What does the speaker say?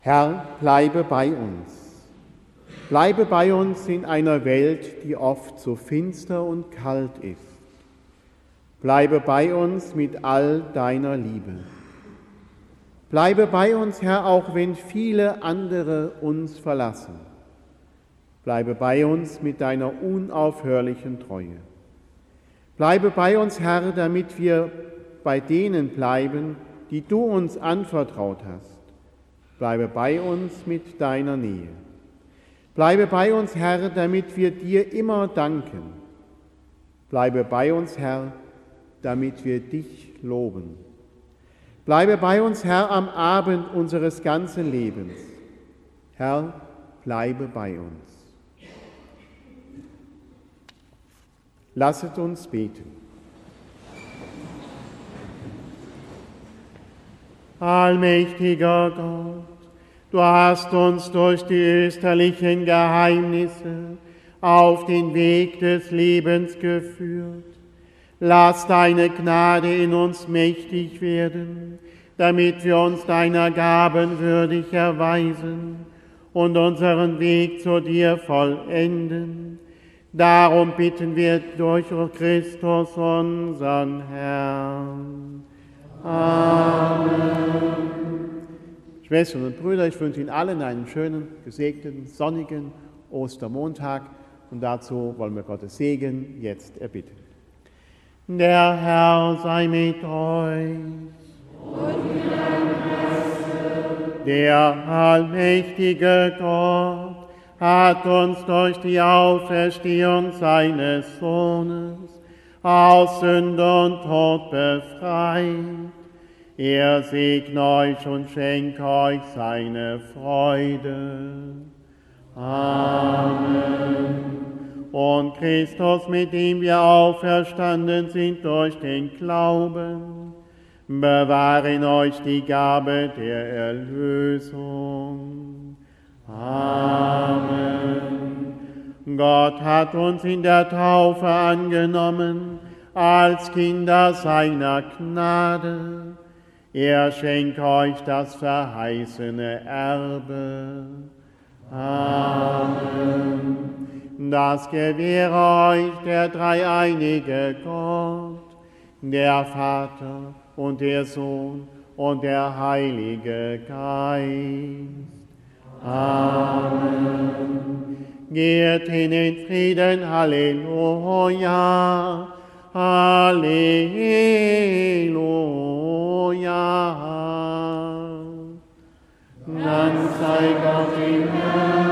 Herr, bleibe bei uns. Bleibe bei uns in einer Welt, die oft so finster und kalt ist. Bleibe bei uns mit all deiner Liebe. Bleibe bei uns, Herr, auch wenn viele andere uns verlassen. Bleibe bei uns mit deiner unaufhörlichen Treue. Bleibe bei uns, Herr, damit wir bei denen bleiben, die du uns anvertraut hast. Bleibe bei uns mit deiner Nähe. Bleibe bei uns, Herr, damit wir dir immer danken. Bleibe bei uns, Herr, damit wir dich loben. Bleibe bei uns, Herr, am Abend unseres ganzen Lebens. Herr, bleibe bei uns. Lasset uns beten. Allmächtiger Gott, du hast uns durch die österlichen Geheimnisse auf den Weg des Lebens geführt. Lass deine Gnade in uns mächtig werden, damit wir uns deiner Gaben würdig erweisen und unseren Weg zu dir vollenden. Darum bitten wir durch Christus, unseren Herrn. Amen. Schwestern und Brüder, ich wünsche Ihnen allen einen schönen, gesegneten, sonnigen Ostermontag und dazu wollen wir Gottes Segen jetzt erbitten. Der Herr sei mit euch. Und mit deinem Geiste. Der allmächtige Gott hat uns durch die Auferstehung seines Sohnes aus Sünde und Tod befreit. Er segne euch und schenke euch seine Freude. Amen. Und Christus, mit dem wir auferstanden sind durch den Glauben, bewahre in euch die Gabe der Erlösung. Amen. Gott hat uns in der Taufe angenommen als Kinder seiner Gnade. Er schenke euch das verheißene Erbe. Amen. Das gewähre euch der dreieinige Gott, der Vater und der Sohn und der Heilige Geist. Amen. Geht hin in Frieden, Halleluja, Halleluja. Dank sei Gott im Herrn.